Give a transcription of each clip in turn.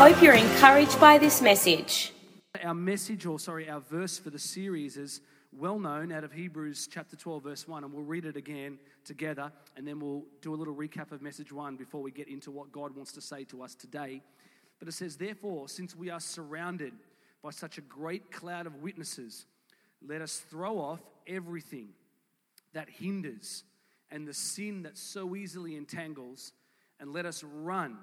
hope you're encouraged by this message. Our verse for the series is well known out of Hebrews chapter 12, verse 1, and we'll read it again together, and then we'll do a little recap of message 1 before we get into what God wants to say to us today. But it says, therefore, since we are surrounded by such a great cloud of witnesses, let us throw off everything that hinders and the sin that so easily entangles, and let us run.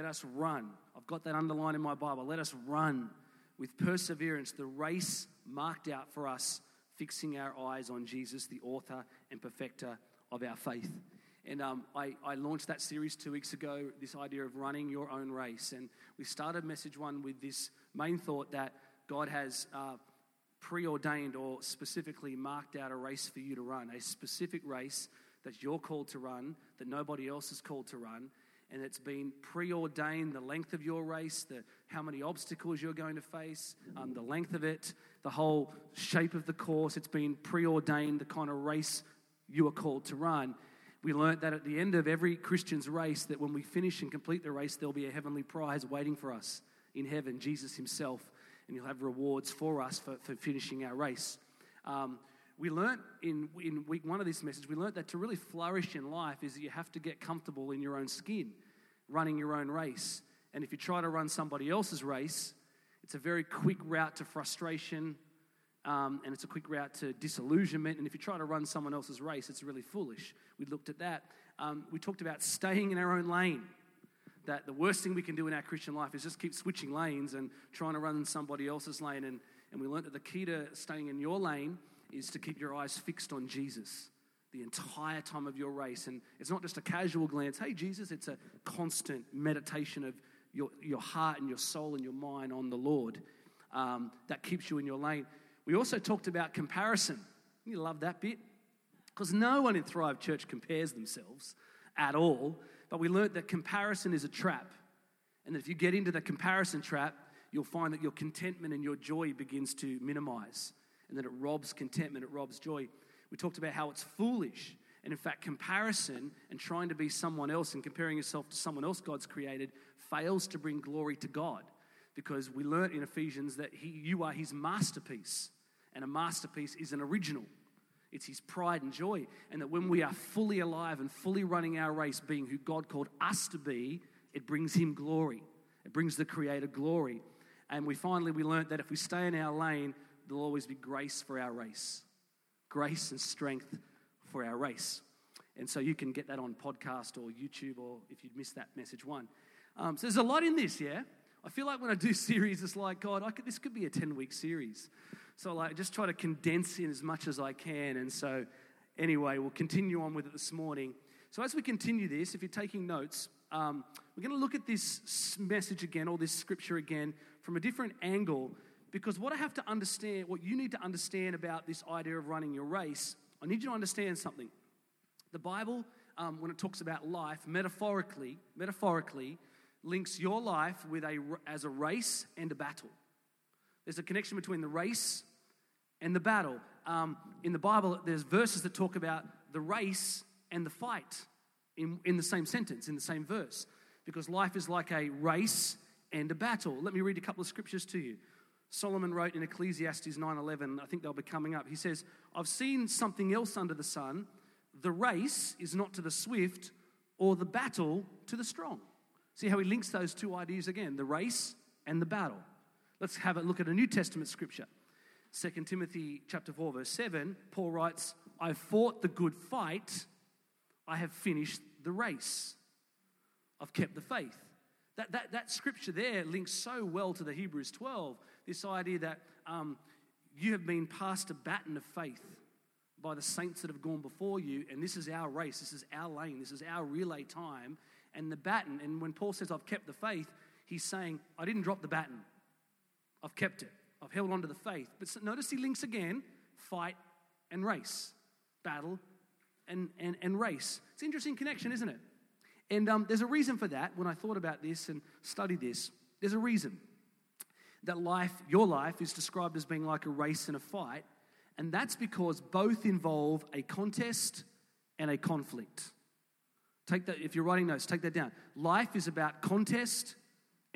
I've got that underlined in my Bible. Let us run with perseverance the race marked out for us, fixing our eyes on Jesus, the author and perfecter of our faith. And I launched that series 2 weeks ago, this idea of running your own race. And we started message 1 with this main thought that God has preordained or specifically marked out a race for you to run, a specific race that you're called to run, that nobody else is called to run. And it's been preordained, the length of your race, how many obstacles you're going to face, the length of it, the whole shape of the course. It's been preordained, the kind of race you are called to run. We learned that at the end of every Christian's race, that when we finish and complete the race, there'll be a heavenly prize waiting for us in heaven, Jesus himself, and he'll have rewards for us for finishing our race. We learned in week 1 of this message, we learned that to really flourish in life is that you have to get comfortable in your own skin, running your own race. And if you try to run somebody else's race, it's a very quick route to frustration, and it's a quick route to disillusionment. And if you try to run someone else's race, it's really foolish. We looked at that. We talked about staying in our own lane, that the worst thing we can do in our Christian life is just keep switching lanes and trying to run somebody else's lane. And we learned that the key to staying in your lane is to keep your eyes fixed on Jesus the entire time of your race. And it's not just a casual glance, hey, Jesus, it's a constant meditation of your heart and your soul and your mind on the Lord that keeps you in your lane. We also talked about comparison. You love that bit? Because no one in Thrive Church compares themselves at all, but we learned that comparison is a trap. And that if you get into the comparison trap, you'll find that your contentment and your joy begins to minimize. And that it robs contentment, it robs joy. We talked about how it's foolish. And in fact, comparison and trying to be someone else and comparing yourself to someone else God's created fails to bring glory to God. Because we learned in Ephesians that you are his masterpiece. And a masterpiece is an original. It's his pride and joy. And that when we are fully alive and fully running our race, being who God called us to be, it brings him glory. It brings the Creator glory. And we learned that if we stay in our lane, there'll always be grace for our race. Grace and strength for our race. And so you can get that on podcast or YouTube, or if you'd missed that message 1. So there's a lot in this, yeah? I feel like when I do series, it's like, God, this could be a 10-week series. So I just try to condense in as much as I can. And so anyway, we'll continue on with it this morning. So as we continue this, if you're taking notes, we're going to look at this message again, or this scripture again, from a different angle. Because what you need to understand about this idea of running your race, I need you to understand something. The Bible, when it talks about life, metaphorically links your life as a race and a battle. There's a connection between the race and the battle. In the Bible, there's verses that talk about the race and the fight in the same sentence, in the same verse. Because life is like a race and a battle. Let me read a couple of scriptures to you. Solomon wrote in Ecclesiastes 9:11, I think they'll be coming up. He says, I've seen something else under the sun. The race is not to the swift, or the battle to the strong. See how he links those two ideas again, the race and the battle. Let's have a look at a New Testament scripture. 2 Timothy chapter 4, verse 7, Paul writes, I've fought the good fight. I have finished the race. I've kept the faith. That scripture there links so well to the Hebrews 12. This idea that you have been passed a baton of faith by the saints that have gone before you, and this is our race, this is our lane, this is our relay time, and the baton. And when Paul says, I've kept the faith, he's saying, I didn't drop the baton. I've kept it. I've held on to the faith. But notice he links again, fight and race, battle and race. It's an interesting connection, isn't it? And there's a reason for that. When I thought about this and studied this, there's a reason that your life is described as being like a race and a fight, and that's because both involve a contest and a conflict. Take that, if you're writing notes, take that down. Life is about contest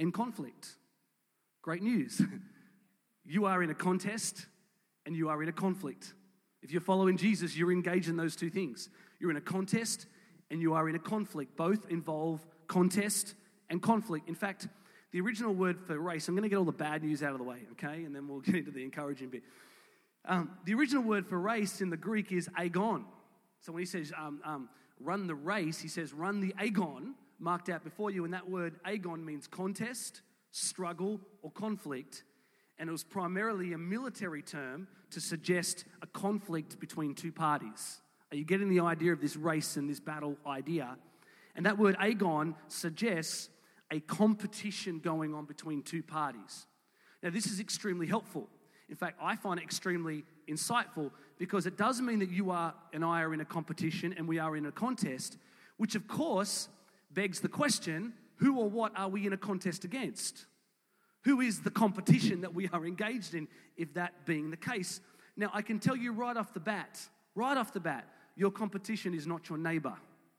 and conflict. Great news. You are in a contest and you are in a conflict. If you're following Jesus, you're engaged in those two things. You're in a contest and you are in a conflict. Both involve contest and conflict. In fact, the original word for race, I'm going to get all the bad news out of the way, okay? And then we'll get into the encouraging bit. The original word for race in the Greek is agon. So when he says run the race, he says run the agon marked out before you. And that word agon means contest, struggle, or conflict. And it was primarily a military term to suggest a conflict between two parties. Are you getting the idea of this race and this battle idea? And that word agon suggests a competition going on between two parties. Now, this is extremely helpful. In fact, I find it extremely insightful because it does mean that you are and I are in a competition and we are in a contest, which of course begs the question, who or what are we in a contest against? Who is the competition that we are engaged in, if that being the case? Now, I can tell you right off the bat, your competition is not your neighbor.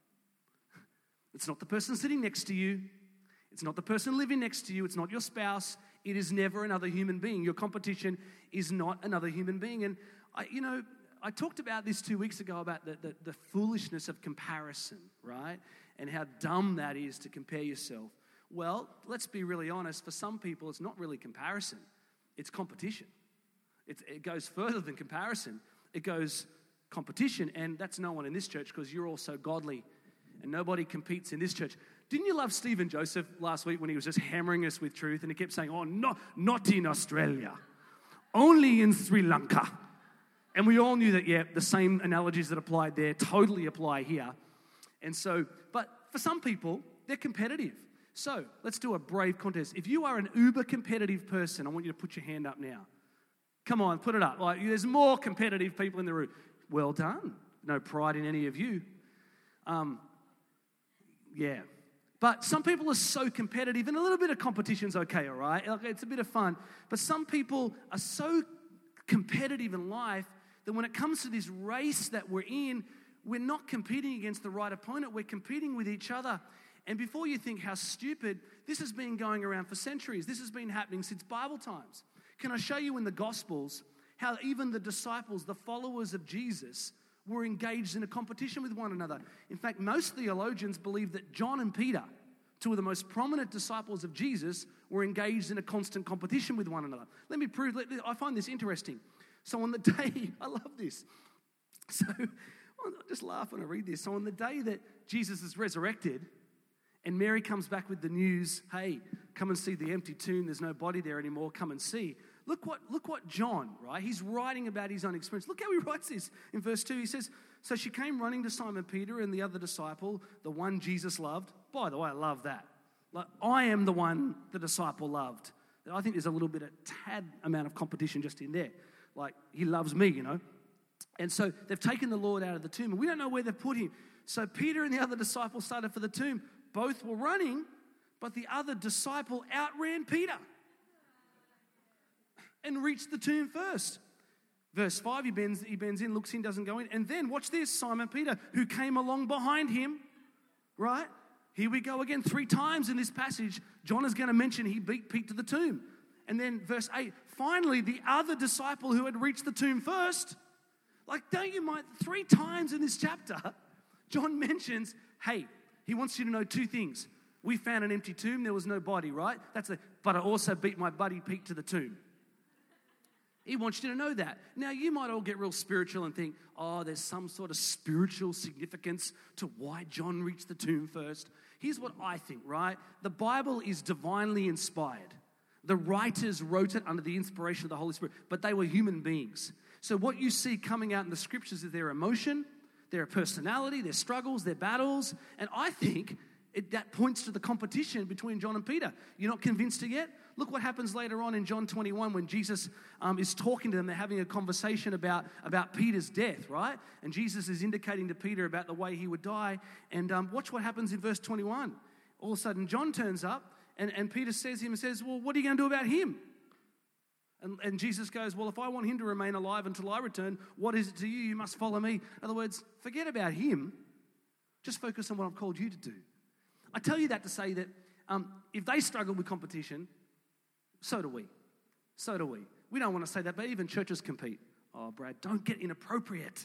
It's not the person sitting next to you. It's not the person living next to you. It's not your spouse. It is never another human being. Your competition is not another human being. And, I talked about this 2 weeks ago about the foolishness of comparison, right? And how dumb that is to compare yourself. Well, let's be really honest. For some people, it's not really comparison. It's competition. It goes further than comparison. It goes competition, and that's no one in this church because you're all so godly, and nobody competes in this church. Didn't you love Stephen Joseph last week when he was just hammering us with truth, and he kept saying, oh, not in Australia, only in Sri Lanka. And we all knew that, yeah, the same analogies that applied there totally apply here. And so, but for some people, they're competitive. So let's do a brave contest. If you are an uber competitive person, I want you to put your hand up now. Come on, put it up. Like, there's more competitive people in the room. Well done. No pride in any of you. Yeah. But some people are so competitive, and a little bit of competition's okay, all right? It's a bit of fun. But some people are so competitive in life that when it comes to this race that we're in, we're not competing against the right opponent. We're competing with each other. And before you think how stupid, this has been going around for centuries. This has been happening since Bible times. Can I show you in the Gospels how even the disciples, the followers of Jesus, were engaged in a competition with one another? In fact, most theologians believe that John and Peter, two of the most prominent disciples of Jesus, were engaged in a constant competition with one another. Let me prove, I find this interesting. So on the day, I love this. So I just laugh when I read this. So on the day that Jesus is resurrected, and Mary comes back with the news, hey, come and see the empty tomb. There's no body there anymore. Come and see. Look what John, right? He's writing about his own experience. Look how he writes this in verse 2. He says, so she came running to Simon Peter and the other disciple, the one Jesus loved. By the way, I love that. Like, I am the one the disciple loved. I think there's a little bit, a tad amount of competition just in there. Like, he loves me, you know. And so they've taken the Lord out of the tomb, and we don't know where they've put him. So Peter and the other disciple started for the tomb. Both were running, but the other disciple outran Peter and reached the tomb first. Verse 5, he bends in, looks in, doesn't go in. And then, watch this, Simon Peter, who came along behind him, right? Here we go again. 3 times in this passage, John is going to mention he beat Pete to the tomb. And then verse 8, finally, the other disciple who had reached the tomb first, like, don't you mind, 3 times in this chapter, John mentions, hey, he wants you to know 2 things. We found an empty tomb, there was no body, right? But I also beat my buddy Pete to the tomb. He wants you to know that. Now, you might all get real spiritual and think, oh, there's some sort of spiritual significance to why John reached the tomb first. Here's what I think, right? The Bible is divinely inspired. The writers wrote it under the inspiration of the Holy Spirit, but they were human beings. So what you see coming out in the scriptures is their emotion, their personality, their struggles, their battles. And I think that points to the competition between John and Peter. You're not convinced yet? Look what happens later on in John 21 when Jesus is talking to them. They're having a conversation about Peter's death, right? And Jesus is indicating to Peter about the way he would die. And watch what happens in verse 21. All of a sudden, John turns up, and Peter says, well, what are you going to do about him? And Jesus goes, well, if I want him to remain alive until I return, what is it to you? You must follow me. In other words, forget about him. Just focus on what I've called you to do. I tell you that to say that If they struggle with competition, so do we. So do we. We don't want to say that, but even churches compete. Oh, Brad, don't get inappropriate.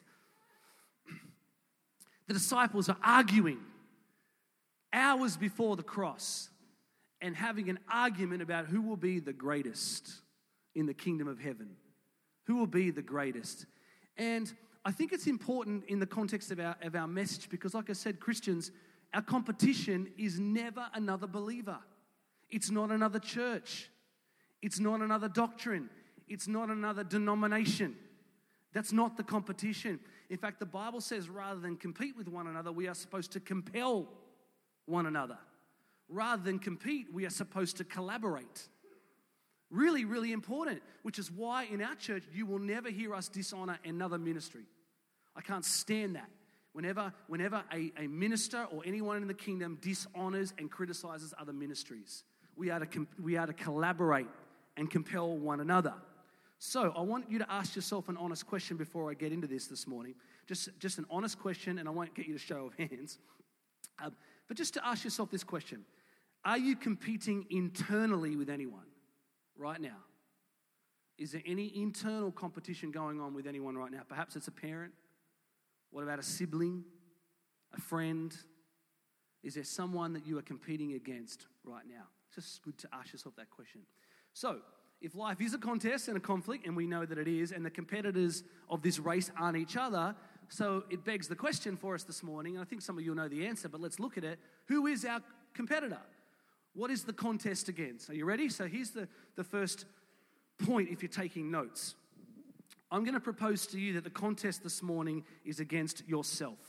The disciples are arguing hours before the cross and having an argument about who will be the greatest in the kingdom of heaven. Who will be the greatest? And I think it's important in the context of our message because, like I said, Christians, our competition is never another believer. It's not another church. It's not another doctrine. It's not another denomination. That's not the competition. In fact, the Bible says rather than compete with one another, we are supposed to compel one another. Rather than compete, we are supposed to collaborate. Really, really important, which is why in our church, you will never hear us dishonor another ministry. I can't stand that. Whenever a minister or anyone in the kingdom dishonors and criticizes other ministries, we are to collaborate and compel one another. So I want you to ask yourself an honest question before I get into this morning. Just an honest question, and I won't get you to show of hands. But just to ask yourself this question. Are you competing internally with anyone right now? Is there any internal competition going on with anyone right now? Perhaps it's a parent. What about a sibling, a friend? Is there someone that you are competing against right now? It's just good to ask yourself that question. So, if life is a contest and a conflict, and we know that it is, and the competitors of this race aren't each other, so it begs the question for us this morning, and I think some of you will know the answer, but let's look at it. Who is our competitor? What is the contest against? Are you ready? So here's the first point if you're taking notes. I'm going to propose to you that the contest this morning is against yourself.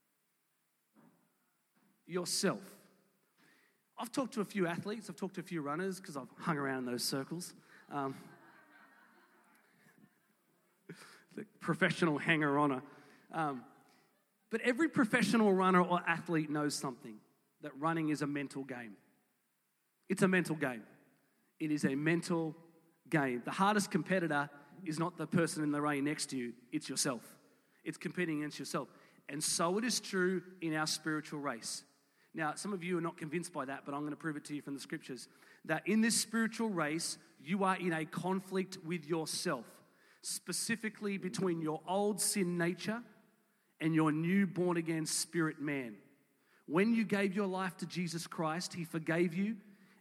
Yourself. I've talked to a few athletes, I've talked to a few runners because I've hung around in those circles. The professional hanger-oner. But every professional runner or athlete knows something, that running is a mental game. It's a mental game. It is a mental game. The hardest competitor is not the person in the rain next to you, it's yourself. It's competing against yourself. And so it is true in our spiritual race. Now, some of you are not convinced by that, but I'm going to prove it to you from the scriptures, that in this spiritual race, you are in a conflict with yourself, specifically between your old sin nature and your new born-again spirit man. When you gave your life to Jesus Christ, he forgave you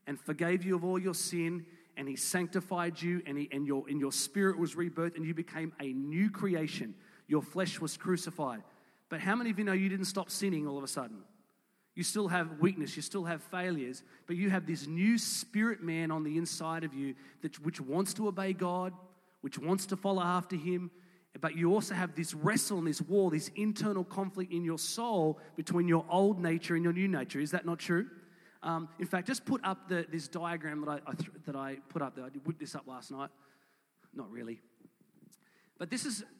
of all your sin, and he sanctified you, and your spirit was rebirthed, and you became a new creation. Your flesh was crucified. But how many of you know you didn't stop sinning all of a sudden? You still have weakness, you still have failures, but you have this new spirit man on the inside of you which wants to obey God, which wants to follow after him, but you also have this wrestle and this war, this internal conflict in your soul between your old nature and your new nature. Is that not true? In fact, just put up this diagram that I put up there. I whipped this up last night. Not really. But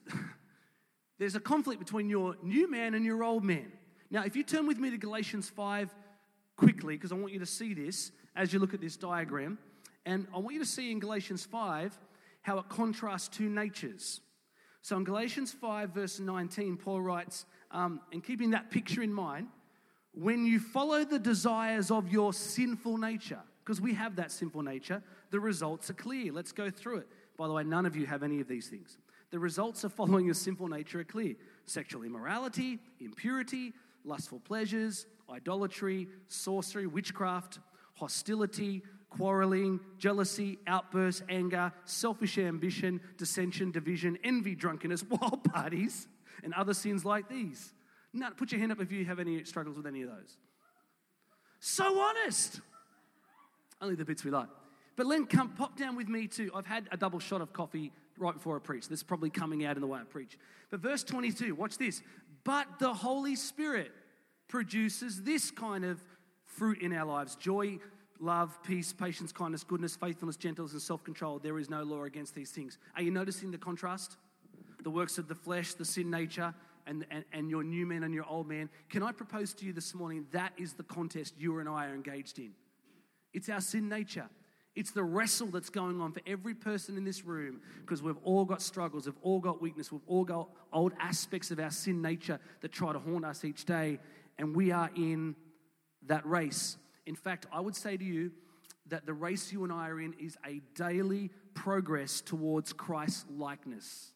there's a conflict between your new man and your old man. Now, if you turn with me to Galatians 5 quickly, because I want you to see this as you look at this diagram, and I want you to see in Galatians 5 how it contrasts two natures. So in Galatians 5, verse 19, Paul writes, and keeping that picture in mind, when you follow the desires of your sinful nature, because we have that sinful nature, the results are clear. Let's go through it. By the way, none of you have any of these things. The results of following your sinful nature are clear. Sexual immorality, impurity, lustful pleasures, idolatry, sorcery, witchcraft, hostility, quarreling, jealousy, outbursts, anger, selfish ambition, dissension, division, envy, drunkenness, wild parties, and other sins like these. Now, put your hand up if you have any struggles with any of those. So honest. Only the bits we like. But Len, pop down with me too. I've had a double shot of coffee right before I preach. This is probably coming out in the way I preach. But verse 22, watch this. But the Holy Spirit produces this kind of fruit in our lives. Joy, love, peace, patience, kindness, goodness, faithfulness, gentleness, and self-control. There is no law against these things. Are you noticing the contrast? The works of the flesh, the sin nature, and your new man and your old man. Can I propose to you this morning, that is the contest you and I are engaged in. It's our sin nature. It's the wrestle that's going on for every person in this room, because we've all got struggles, we've all got weakness, we've all got old aspects of our sin nature that try to haunt us each day, and we are in that race. In fact, I would say to you that the race you and I are in is a daily progress towards Christ's likeness.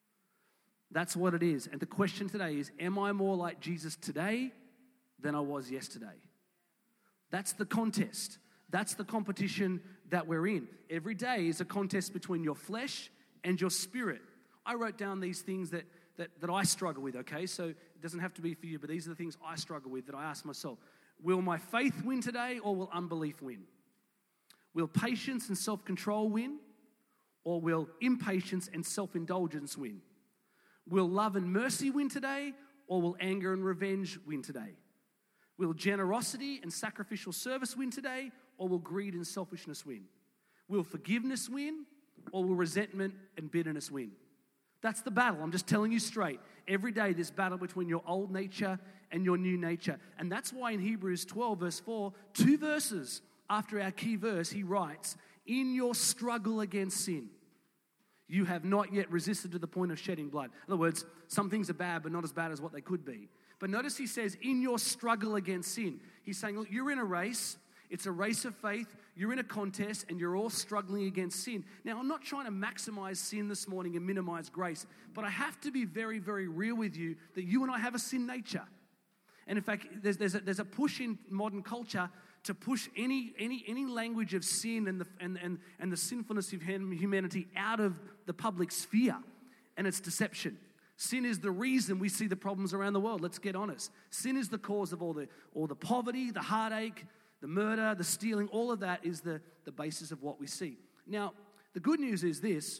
That's what it is. And the question today is, am I more like Jesus today than I was yesterday? That's the contest. That's the competition that we're in. Every day is a contest between your flesh and your spirit. I wrote down these things that I struggle with, okay? So it doesn't have to be for you, but these are the things I struggle with that I ask myself. Will my faith win today, or will unbelief win? Will patience and self-control win, or will impatience and self-indulgence win? Will love and mercy win today, or will anger and revenge win today? Will generosity and sacrificial service win today, or will greed and selfishness win? Will forgiveness win, or will resentment and bitterness win? That's the battle. I'm just telling you straight. Every day there's battle between your old nature and your new nature. And that's why in Hebrews 12 verse 4, 2 verses after our key verse, he writes, in your struggle against sin, you have not yet resisted to the point of shedding blood. In other words, some things are bad, but not as bad as what they could be. But notice he says, in your struggle against sin. He's saying, look, you're in a race. It's a race of faith. You're in a contest, and you're all struggling against sin. Now, I'm not trying to maximize sin this morning and minimize grace, but I have to be very, very real with you that you and I have a sin nature. And in fact, there's a push in modern culture to push any language of sin and the sinfulness of humanity out of the public sphere, and it's deception. Sin is the reason we see the problems around the world. Let's get honest. Sin is the cause of all the poverty, the heartache, the murder, the stealing. All of that is the basis of what we see. Now, the good news is this.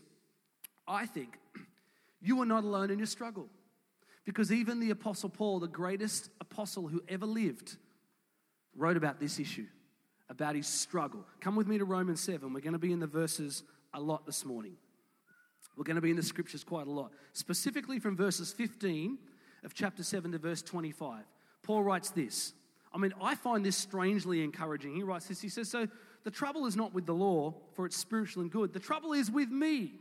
I think you are not alone in your struggle, because even the Apostle Paul, the greatest apostle who ever lived, wrote about this issue, about his struggle. Come with me to Romans 7. We're going to be in the verses a lot this morning. We're going to be in the scriptures quite a lot. Specifically from verses 15 of chapter 7 to verse 25. Paul writes this. I mean, I find this strangely encouraging. He writes this. He says, so the trouble is not with the law, for it's spiritual and good. The trouble is with me,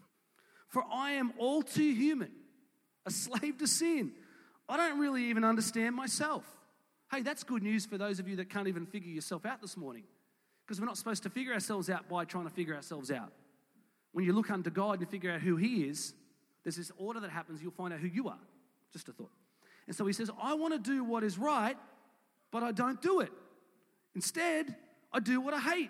for I am all too human, a slave to sin. I don't really even understand myself. Hey, that's good news for those of you that can't even figure yourself out this morning, because we're not supposed to figure ourselves out by trying to figure ourselves out. When you look unto God and figure out who he is, there's this order that happens. You'll find out who you are. Just a thought. And so he says, I want to do what is right, but I don't do it. Instead, I do what I hate.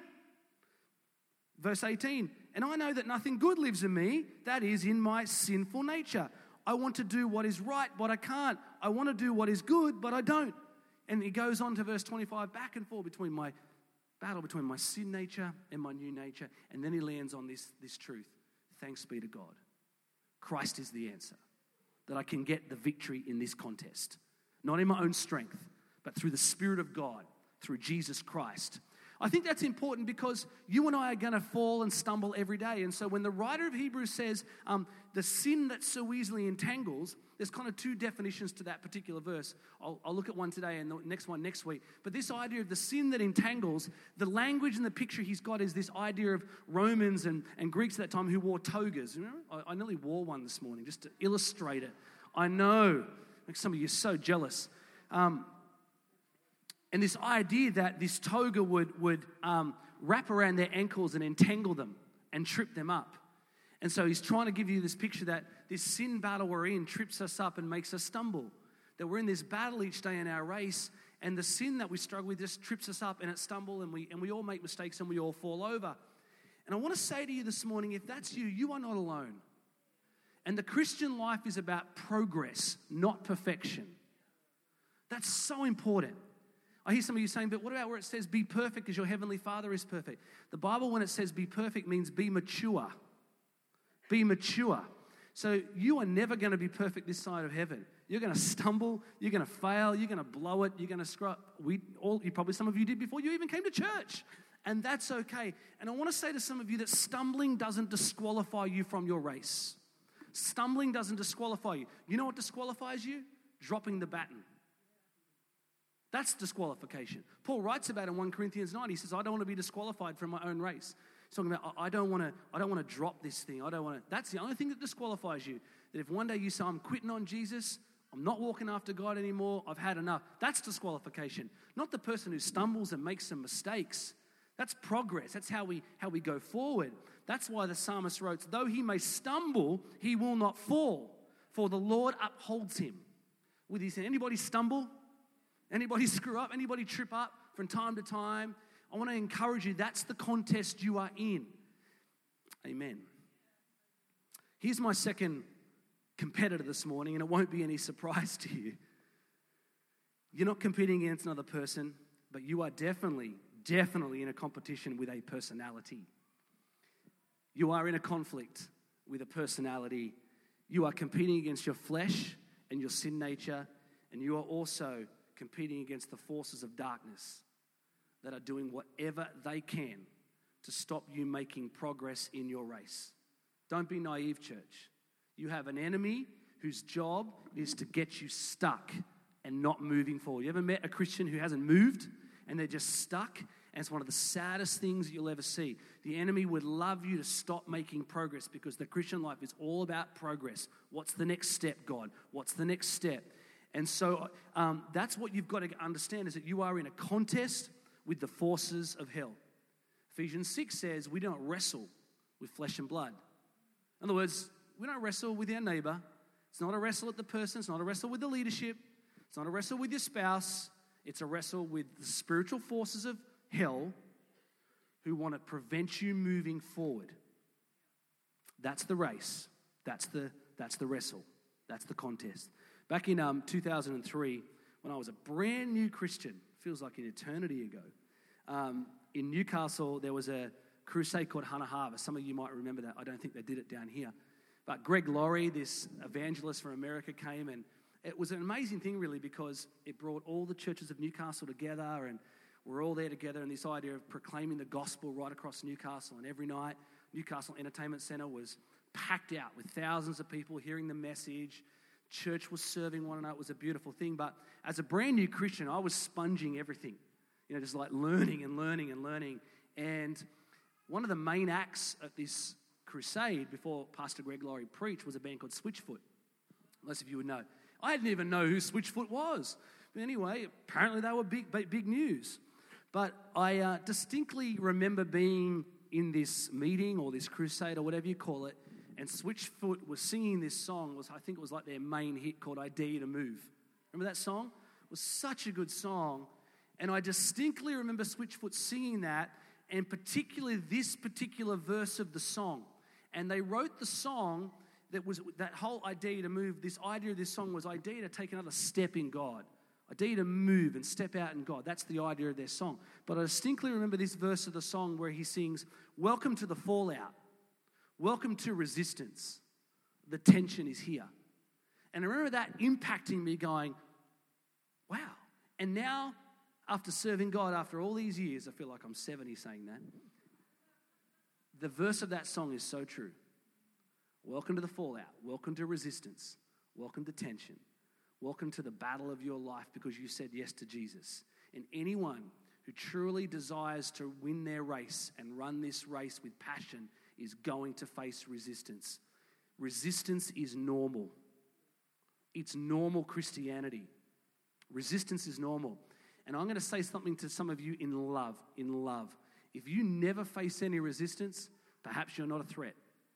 Verse 18, and I know that nothing good lives in me, that is in my sinful nature. I want to do what is right, but I can't. I want to do what is good, but I don't. And he goes on to verse 25, back and forth between my battle between my sin nature and my new nature. And then he lands on this truth. Thanks be to God. Christ is the answer. That I can get the victory in this contest. Not in my own strength, but through the Spirit of God, through Jesus Christ. I think that's important because you and I are going to fall and stumble every day. And so when the writer of Hebrews says the sin that so easily entangles, there's kind of two definitions to that particular verse. I'll look at one today and the next one next week. But this idea of the sin that entangles, the language and the picture he's got is this idea of Romans and Greeks at that time who wore togas. Remember? I nearly wore one this morning just to illustrate it. I know. Like some of you are so jealous. And this idea that this toga would wrap around their ankles and entangle them and trip them up. And so he's trying to give you this picture that this sin battle we're in trips us up and makes us stumble. That we're in this battle each day in our race, and the sin that we struggle with just trips us up and it stumbles, and we all make mistakes and we all fall over. And I want to say to you this morning, if that's you, you are not alone. And the Christian life is about progress, not perfection. That's so important. I hear some of you saying, but what about where it says be perfect as your heavenly Father is perfect? The Bible, when it says be perfect, means be mature. Be mature. So you are never going to be perfect this side of heaven. You're going to stumble, you're going to fail, you're going to blow it, you're going to screw up. Probably some of you did before you even came to church. And that's okay. And I want to say to some of you that stumbling doesn't disqualify you from your race. Stumbling doesn't disqualify you. You know what disqualifies you? Dropping the baton. That's disqualification. Paul writes about it in 1 Corinthians 9. He says, I don't want to be disqualified from my own race. He's talking about, I don't want to drop this thing. That's the only thing that disqualifies you. That if one day you say, I'm quitting on Jesus, I'm not walking after God anymore. I've had enough. That's disqualification. Not the person who stumbles and makes some mistakes. That's progress. That's how we go forward. That's why the psalmist wrote, though he may stumble, he will not fall, for the Lord upholds him with his hand. Anybody stumble? Anybody screw up? Anybody trip up from time to time? I want to encourage you, that's the contest you are in. Amen. Here's my second competitor this morning, and it won't be any surprise to you. You're not competing against another person, but you are definitely in a competition with a personality. You are in a conflict with a personality. You are competing against your flesh and your sin nature, and you are also competing against the forces of darkness that are doing whatever they can to stop you making progress in your race. Don't be naive, church. You have an enemy whose job is to get you stuck and not moving forward. You ever met a Christian who hasn't moved and they're just stuck? And it's one of the saddest things you'll ever see. The enemy would love you to stop making progress because the Christian life is all about progress. What's the next step, God? What's the next step? And so that's what you've got to understand, is that you are in a contest with the forces of hell. Ephesians 6 says we don't wrestle with flesh and blood. In other words, we don't wrestle with our neighbor. It's not a wrestle at the person. It's not a wrestle with the leadership. It's not a wrestle with your spouse. It's a wrestle with the spiritual forces of hell who want to prevent you moving forward. That's the race. That's the wrestle. That's the contest. Back in 2003, when I was a brand new Christian, feels like an eternity ago, in Newcastle, there was a crusade called Hunter Harvest. Some of you might remember that. I don't think they did it down here. But Greg Laurie, this evangelist from America, came, and it was an amazing thing, really, because it brought all the churches of Newcastle together, and we're all there together, and this idea of proclaiming the gospel right across Newcastle. And every night, Newcastle Entertainment Centre was packed out with thousands of people hearing the message. Church was serving one another. It was a beautiful thing. But as a brand new Christian, I was sponging everything, just like learning. And one of the main acts at this crusade before Pastor Greg Laurie preached was a band called Switchfoot. Most of you would know. I didn't even know who Switchfoot was. But anyway, apparently they were big news. But I distinctly remember being in this meeting or this crusade or whatever you call it, and Switchfoot was singing this song. I think it was like their main hit called I Dare You to Move. Remember that song? It was such a good song. And I distinctly remember Switchfoot singing that, and particularly this particular verse of the song. And they wrote the song that was that whole I Dare You to Move. This idea of this song was I dare you to take another step in God. I dare you to move and step out in God. That's the idea of their song. But I distinctly remember this verse of the song where he sings, welcome to the fallout. Welcome to resistance. The tension is here. And I remember that impacting me going, wow. And now, after serving God after all these years, I feel like I'm 70 saying that. The verse of that song is so true. Welcome to the fallout. Welcome to resistance. Welcome to tension. Welcome to the battle of your life because you said yes to Jesus. And anyone who truly desires to win their race and run this race with passion is going to face resistance. Resistance is normal. It's normal Christianity. Resistance is normal. And I'm going to say something to some of you in love. If you never face any resistance, perhaps you're not a threat.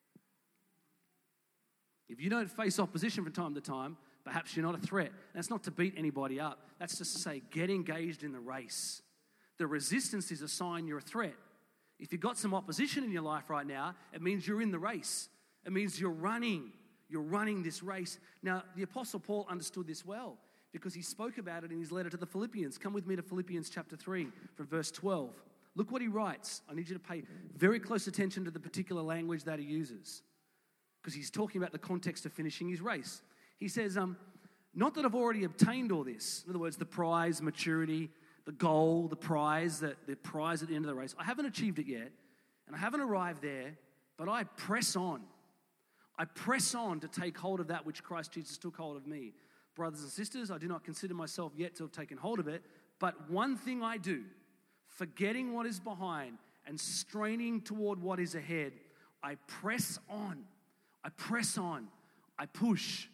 If you don't face opposition from time to time, perhaps you're not a threat. That's not to beat anybody up. That's just to say, get engaged in the race. The resistance is a sign you're a threat. If you've got some opposition in your life right now, it means you're in the race. It means you're running. You're running this race. Now, the Apostle Paul understood this well because he spoke about it in his letter to the Philippians. Come with me to Philippians chapter 3 from verse 12. Look what he writes. I need you to pay very close attention to the particular language that he uses because he's talking about the context of finishing his race. He says, not that I've already obtained all this. In other words, the prize, maturity, the goal, the prize at the end of the race. I haven't achieved it yet, and I haven't arrived there, but I press on. I press on to take hold of that which Christ Jesus took hold of me. Brothers and sisters, I do not consider myself yet to have taken hold of it, but one thing I do, forgetting what is behind and straining toward what is ahead, I press on. I press on. I push.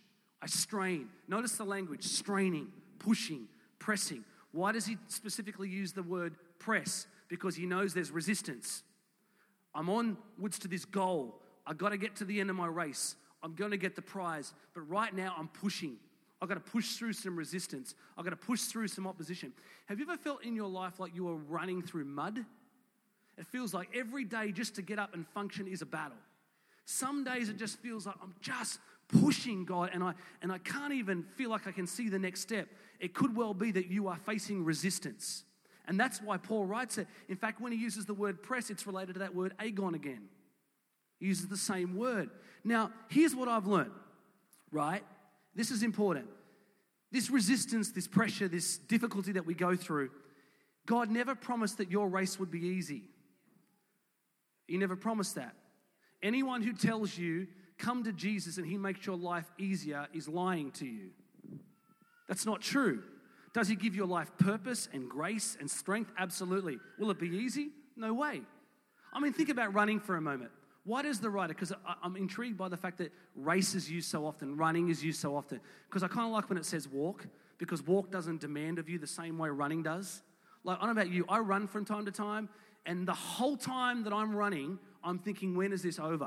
I strain. Notice the language, straining, pushing, pressing. Why does he specifically use the word press? Because he knows there's resistance. I'm onwards to this goal. I've got to get to the end of my race. I'm going to get the prize. But right now I'm pushing. I've got to push through some resistance. I've got to push through some opposition. Have you ever felt in your life like you are running through mud? It feels like every day just to get up and function is a battle. Some days it just feels like I'm just pushing, God, and I can't even feel like I can see the next step. It could well be that you are facing resistance. And that's why Paul writes it. In fact, when he uses the word press, it's related to that word agon again. He uses the same word. Now, here's what I've learned, right? This is important. This resistance, this pressure, this difficulty that we go through, God never promised that your race would be easy. He never promised that. Anyone who tells you, come to Jesus and he makes your life easier, is lying to you. That's not true. Does he give your life purpose and grace and strength? Absolutely. Will it be easy? No way. I mean, think about running for a moment. Why does the writer, because I'm intrigued by the fact that race is used so often, running is used so often, because I kind of like when it says walk, because walk doesn't demand of you the same way running does. Like, I don't know about you, I run from time to time, and the whole time that I'm running, I'm thinking, when is this over?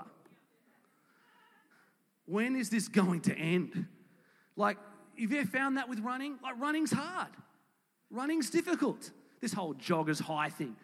When is this going to end? Like, have you ever found that with running? Like, running's hard. Running's difficult. This whole jogger's high thing.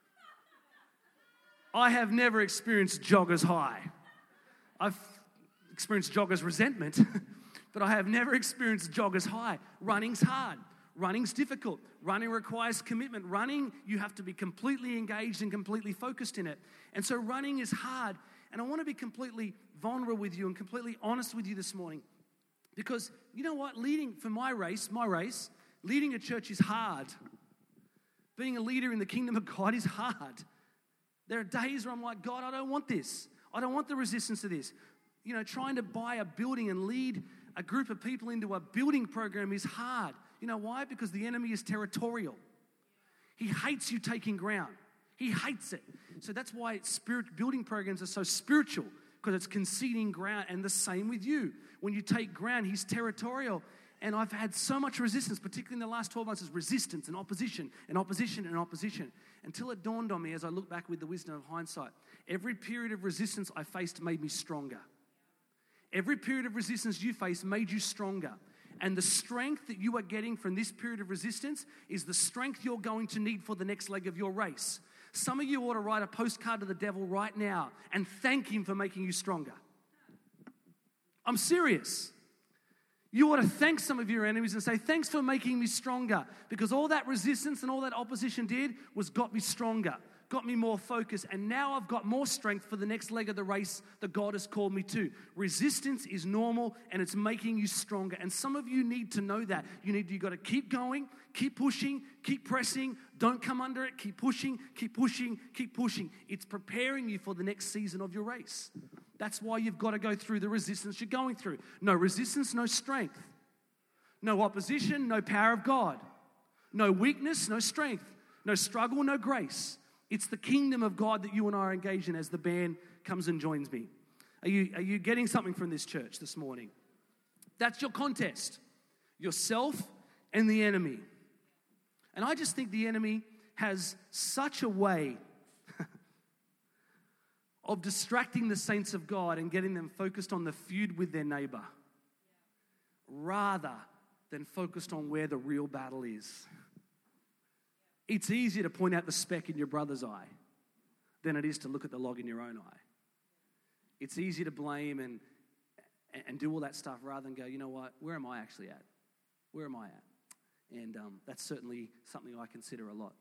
I have never experienced jogger's high. I've experienced jogger's resentment, but I have never experienced jogger's high. Running's hard. Running's difficult. Running requires commitment. Running, you have to be completely engaged and completely focused in it. And so running is hard. And I want to be completely vulnerable with you and completely honest with you this morning. Because you know what? Leading for my race, leading a church is hard. Being a leader in the kingdom of God is hard. There are days where I'm like, God, I don't want this. I don't want the resistance to this. You know, trying to buy a building and lead a group of people into a building program is hard. You know why? Because the enemy is territorial. He hates you taking ground. He hates it. So that's why building programs are so spiritual, because it's conceding ground. And the same with you. When you take ground, he's territorial. And I've had so much resistance, particularly in the last 12 months, is resistance and opposition and opposition and opposition. Until it dawned on me as I look back with the wisdom of hindsight, every period of resistance I faced made me stronger. Every period of resistance you face made you stronger. And the strength that you are getting from this period of resistance is the strength you're going to need for the next leg of your race. Some of you ought to write a postcard to the devil right now and thank him for making you stronger. I'm serious. You ought to thank some of your enemies and say, thanks for making me stronger, because all that resistance and all that opposition did was got me stronger, got me more focused, and now I've got more strength for the next leg of the race that God has called me to. Resistance is normal, and it's making you stronger, and some of you need to know that. You got to keep going, keep pushing, keep pressing, don't come under it, keep pushing, keep pushing, keep pushing. It's preparing you for the next season of your race. That's why you've got to go through the resistance you're going through. No resistance, no strength. No opposition, no power of God. No weakness, no strength. No struggle, no grace. It's the kingdom of God that you and I are engaged in as the band comes and joins me. Are you getting something from this church this morning? That's your contest. Yourself and the enemy. And I just think the enemy has such a way of distracting the saints of God and getting them focused on the feud with their neighbor rather than focused on where the real battle is. It's easier to point out the speck in your brother's eye than it is to look at the log in your own eye. It's easier to blame and do all that stuff rather than go, you know what, where am I actually at? Where am I at? And that's certainly something I consider a lot.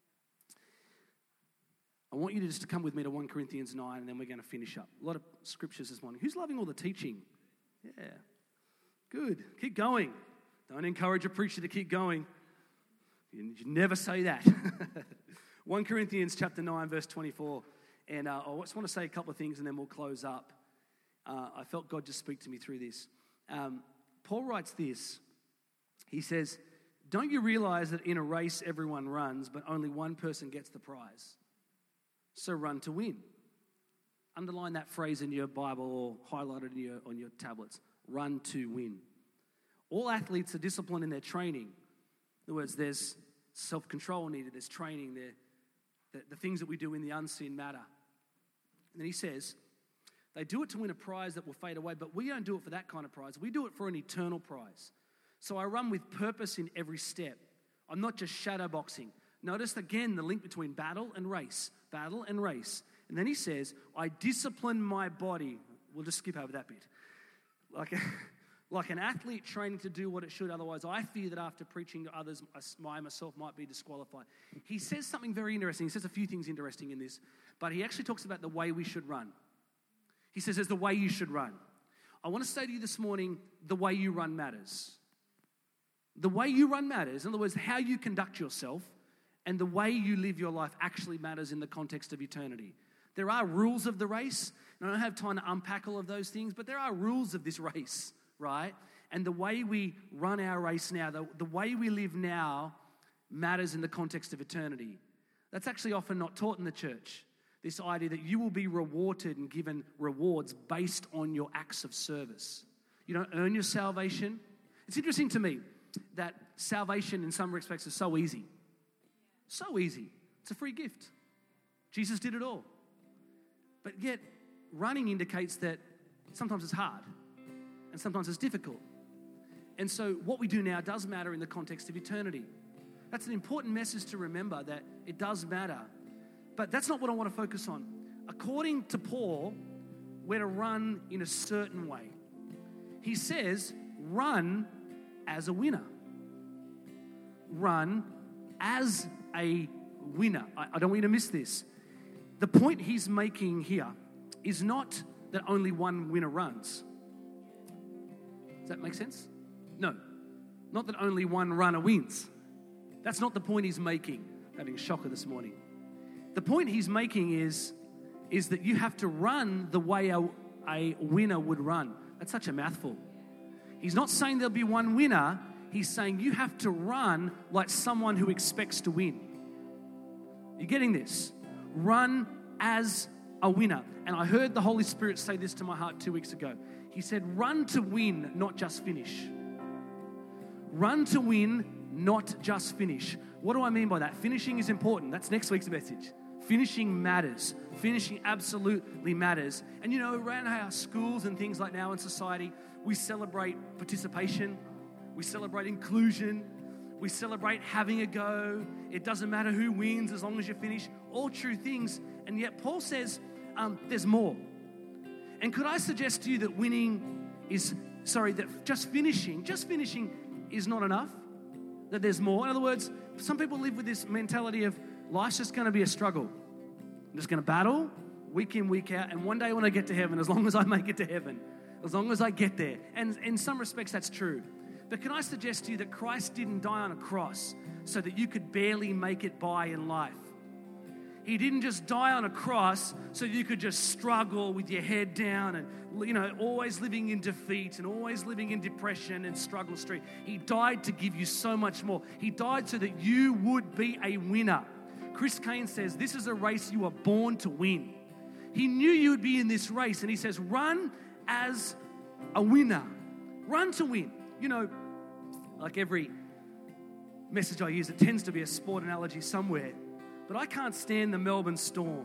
I want you to just to come with me to 1 Corinthians 9, and then we're going to finish up. A lot of scriptures this morning. Who's loving all the teaching? Yeah. Good. Keep going. Don't encourage a preacher to keep going. You never say that. 1 Corinthians chapter 9, verse 24. And I just want to say a couple of things, and then we'll close up. I felt God just speak to me through this. Paul writes this. He says, don't you realize that in a race everyone runs, but only one person gets the prize? So run to win. Underline that phrase in your Bible or highlight it on your tablets. Run to win. All athletes are disciplined in their training. In other words, there's self-control needed, there's training, the things that we do in the unseen matter. And then he says, they do it to win a prize that will fade away, but we don't do it for that kind of prize. We do it for an eternal prize. So I run with purpose in every step. I'm not just shadowboxing. Notice again the link between battle and race. Battle and race. And then he says, I discipline my body. We'll just skip over that bit. Like an athlete training to do what it should, otherwise I fear that after preaching to others, I myself might be disqualified. He says something very interesting. He says a few things interesting in this, but he actually talks about the way we should run. He says there's the way you should run. I want to say to you this morning, the way you run matters. The way you run matters. In other words, how you conduct yourself and the way you live your life actually matters in the context of eternity. There are rules of the race, and I don't have time to unpack all of those things, but there are rules of this race, right? And the way we run our race now, the way we live now matters in the context of eternity. That's actually often not taught in the church. This idea that you will be rewarded and given rewards based on your acts of service. You don't earn your salvation. It's interesting to me that salvation in some respects is so easy. So easy. It's a free gift. Jesus did it all. But yet, running indicates that sometimes it's hard and sometimes it's difficult. And so what we do now does matter in the context of eternity. That's an important message to remember, that it does matter. But that's not what I want to focus on. According to Paul, we're to run in a certain way. He says, run as a winner. Run as a winner. I don't want you to miss this. The point he's making here is not that only one winner runs. Does that make sense? No. Not that only one runner wins. That's not the point he's making. I'm having a shocker this morning. The point he's making is that you have to run the way a winner would run. That's such a mouthful. He's not saying there'll be one winner. He's saying you have to run like someone who expects to win. You're getting this? Run as a winner. And I heard the Holy Spirit say this to my heart 2 weeks ago. He said, run to win, not just finish. Run to win, not just finish. What do I mean by that? Finishing is important. That's next week's message. Finishing matters. Finishing absolutely matters. And you know, around our schools and things like now in society, we celebrate participation. We celebrate inclusion. We celebrate having a go. It doesn't matter who wins as long as you finish. All true things. And yet Paul says there's more. And could I suggest to you that that just finishing is not enough? That there's more? In other words, some people live with this mentality of life's just going to be a struggle. I'm just going to battle week in, week out. And one day when I get to heaven, as long as I make it to heaven, as long as I get there. And in some respects, that's true. But can I suggest to you that Christ didn't die on a cross so that you could barely make it by in life? He didn't just die on a cross so you could just struggle with your head down and, you know, always living in defeat and always living in depression and struggle street. He died to give you so much more. He died so that you would be a winner. Chris Kane says, this is a race you are born to win. He knew you would be in this race, and he says, run as a winner. Run to win. You know, like every message I use, it tends to be a sport analogy somewhere. But I can't stand the Melbourne Storm.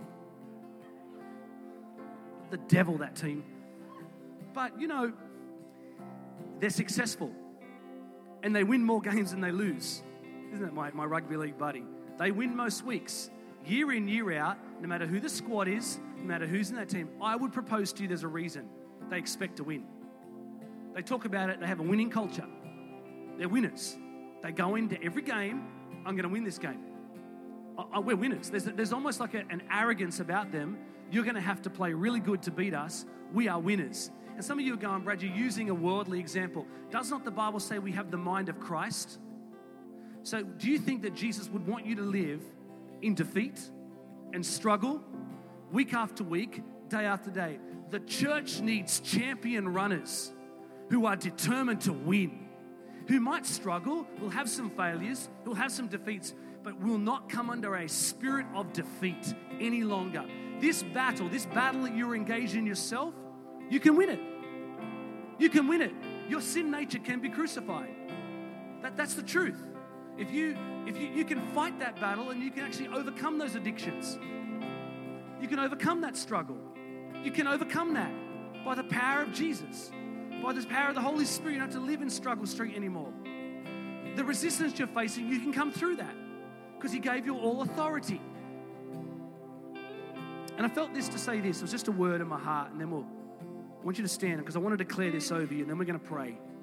The devil, that team. But, you know, they're successful. And they win more games than they lose. Isn't it my rugby league buddy? They win most weeks. Year in, year out, no matter who the squad is, no matter who's in that team, I would propose to you there's a reason. They expect to win. They talk about it. They have a winning culture. They're winners. They go into every game, I'm going to win this game. We're winners. There's almost like an arrogance about them. You're going to have to play really good to beat us. We are winners. And some of you are going, Brad, you're using a worldly example. Does not the Bible say we have the mind of Christ? So do you think that Jesus would want you to live in defeat and struggle week after week, day after day? The church needs champion runners who are determined to win, who might struggle, will have some failures, will have some defeats, but will not come under a spirit of defeat any longer. This battle that you're engaged in yourself, you can win it. You can win it. Your sin nature can be crucified. That's the truth. If you can fight that battle and you can actually overcome those addictions. You can overcome that struggle. You can overcome that by the power of Jesus. By the power of the Holy Spirit, you don't have to live in struggle street anymore. The resistance you're facing, you can come through that because He gave you all authority. And I felt this to say this. It was just a word in my heart, and then I want you to stand because I want to declare this over you, and then we're going to pray.